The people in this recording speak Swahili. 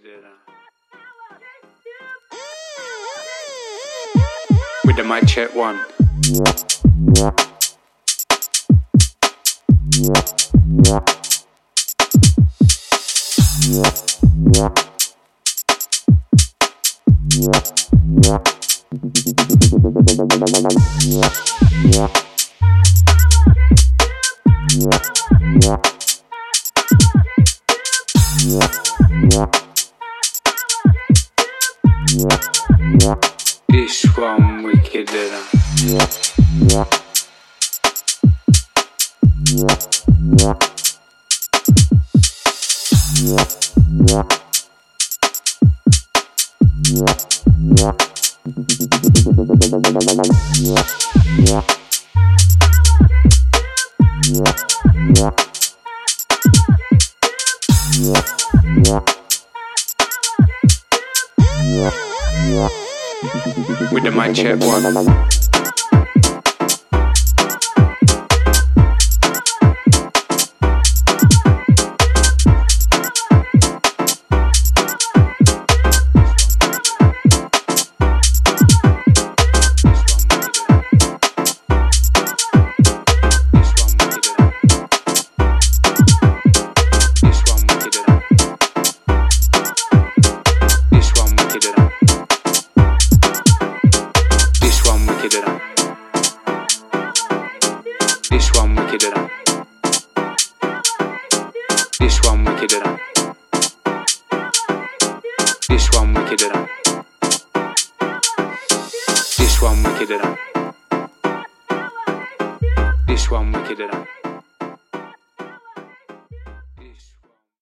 With the mic check one. This one wickeder than. With the mic check one. This one wickeder than. This one wickeder than. This one wickeder than. This one wickeder than. This one wickeder than.